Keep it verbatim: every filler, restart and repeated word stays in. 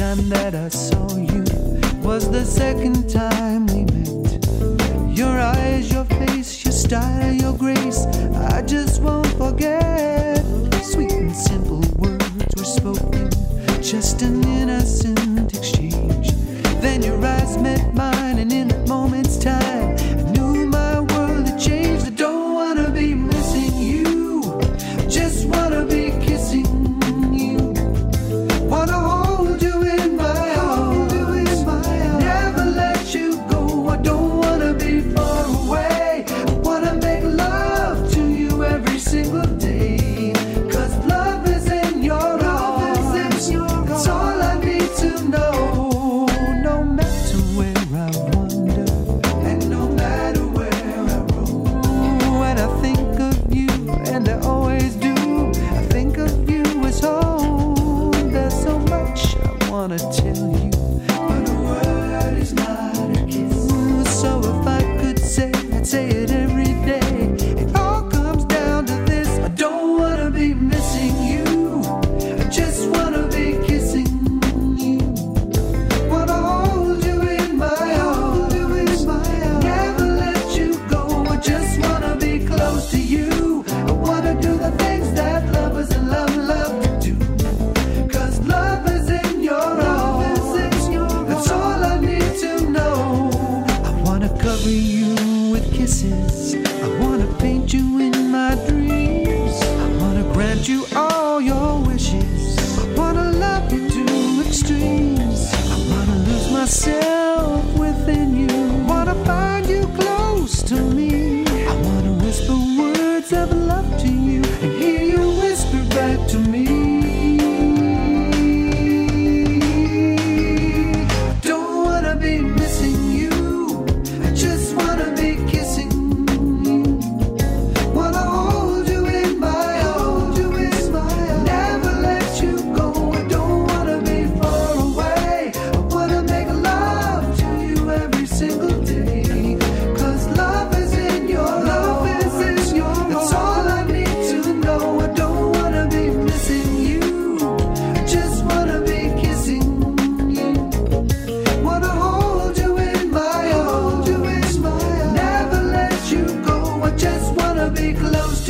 time that I saw you was the second time we met. Your eyes, your face, your style, your grace, I just won't forget. Sweet and simple words were spoken, just an innocent exchange. Then your eyes met mine, and in that moment's time, I knew my world had changed. I don't wanna be missing you, just wanna be kissing you. Wanna hold you in my arms, never let you go. I don't wanna be far away. I wanna make love to you every single day, 'cause love is in your arms. That's all I need to know. No matter where I wander, and no matter where I roam, when I think of you, and I always do, I think of you as home. There's so much I wanna tell you, but a word is not a kiss. So if I could say, I'd say it every day. It all comes down to this: I don't wanna be missing you, I just wanna be kissing you. Wanna hold you in my arms, never let you go. I just wanna be close to you. I wanna do the things that lovers and love love to do, 'cause love is in your arms. That's all I need to know. I wanna cover you with kisses, I wanna paint you in my dreams, I wanna grant you all your wishes, I wanna love you to extremes. I wanna lose myself within you, wanna find you close to me. I wanna whisper words of love to you, and hear you whisper back to me. I don't wanna be missing you, I just wanna be kissing you. Wanna hold you in my arms, never let you go. I don't wanna be far away. I wanna make love to you every single day, 'cause love is in your love is in your That's all I need to know. I don't wanna be missing you, I just wanna be kissing you. Wanna hold you in my arms, never let you go. I just wanna be close to